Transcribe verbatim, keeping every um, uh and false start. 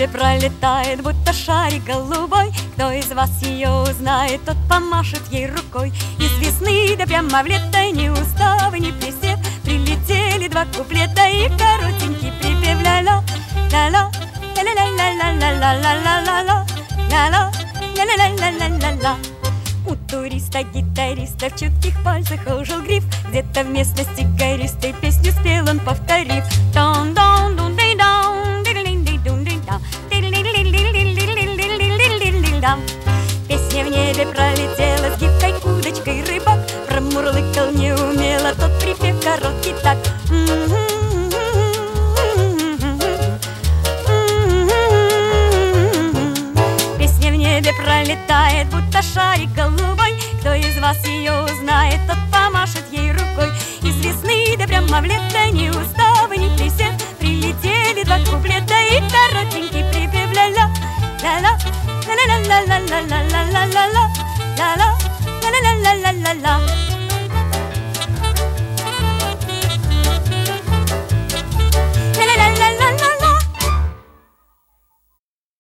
небе пролетает, будто шарик голубой. Кто из вас ее узнает, тот помашет ей рукой. Из весны да прямо в лето, ни устав и ни присед, прилетели два куплета и коротенький припев. Ля-ля, ля-ля, ля-ля-ля-ля-ля-ля-ля-ля-ля, ля-ля, ля-ля-ля-ля-ля-ля-ля. У туриста-гитариста в чутких пальцах ожил гриф. Где-то вместо сигаристой песню спел он, повторив: песня в небе пролетела, с гибкой удочкой рыбак промурлыкал неумело тот припев короткий так. Песня в небе пролетает, будто шарик голубой. Кто из вас ее узнает, тот помашет ей рукой. Из весны да прямо в лето, ни устав и ни присед, прилетели два куплета и коротенький припев. Ля-ля, ля-ля, ля-ля-ля-ля-ля-ля-ля-ля-ля-ля, ля-ля, ля-ля-ля-ля-ля-ля.